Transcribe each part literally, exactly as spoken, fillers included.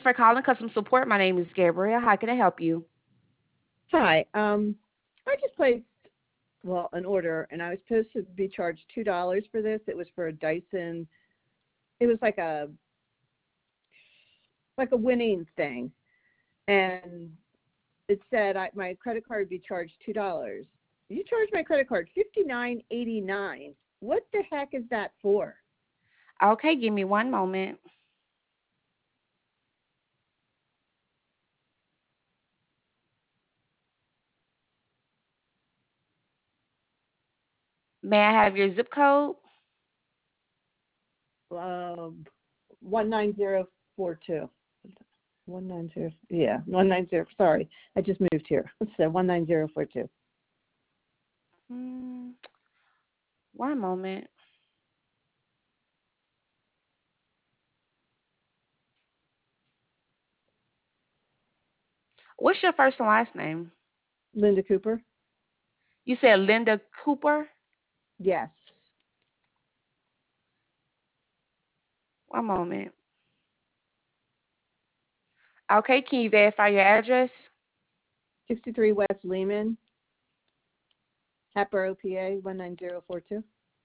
for calling customer support. My name is Gabrielle. How can I help you? Hi. Um, I just placed, well, an order, and I was supposed to be charged two dollars for this. It was for a Dyson. It was like a like a winning thing, and it said I, my credit card would be charged two dollars. You charged my credit card fifty nine eighty nine. What the heck is that for? Okay, give me one moment. May I have your zip code? Um, one nine zero four two. One nine zero. Yeah, one nine zero. Sorry, I just moved here. It said one nine zero four two. Hmm, one moment. What's your first and last name? Linda Cooper. You said Linda Cooper? Yes. One moment. Okay, can you verify your address? sixty-three West Lehman, Hatboro, P A one nine zero four two.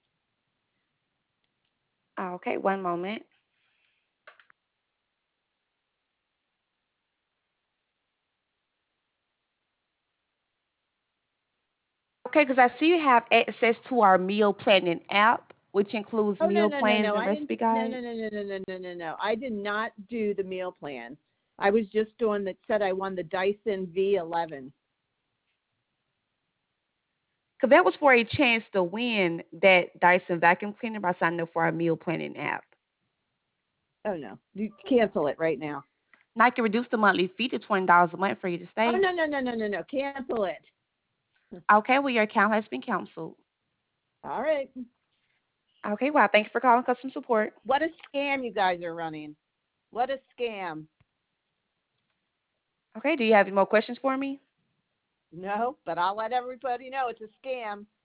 Okay, one moment. Okay, because I see you have access to our meal planning app, which includes Oh no meal no no plans no! and I didn't. recipe No guides. no no no no no no no no! I did not do the meal plan. I was just doing that. Said I won the Dyson V eleven. Because that was for a chance to win that Dyson vacuum cleaner by signing up for our meal planning app. Oh no! You cancel it right now. Now I can reduce the monthly fee to twenty dollars a month for you to Oh stay. no no no no no no! Cancel it. Okay, well, your account has been canceled. All right. Okay, well, thank you for calling customer support. What a scam you guys are running. What a scam. Okay, do you have any more questions for me? No, but I'll let everybody know it's a scam.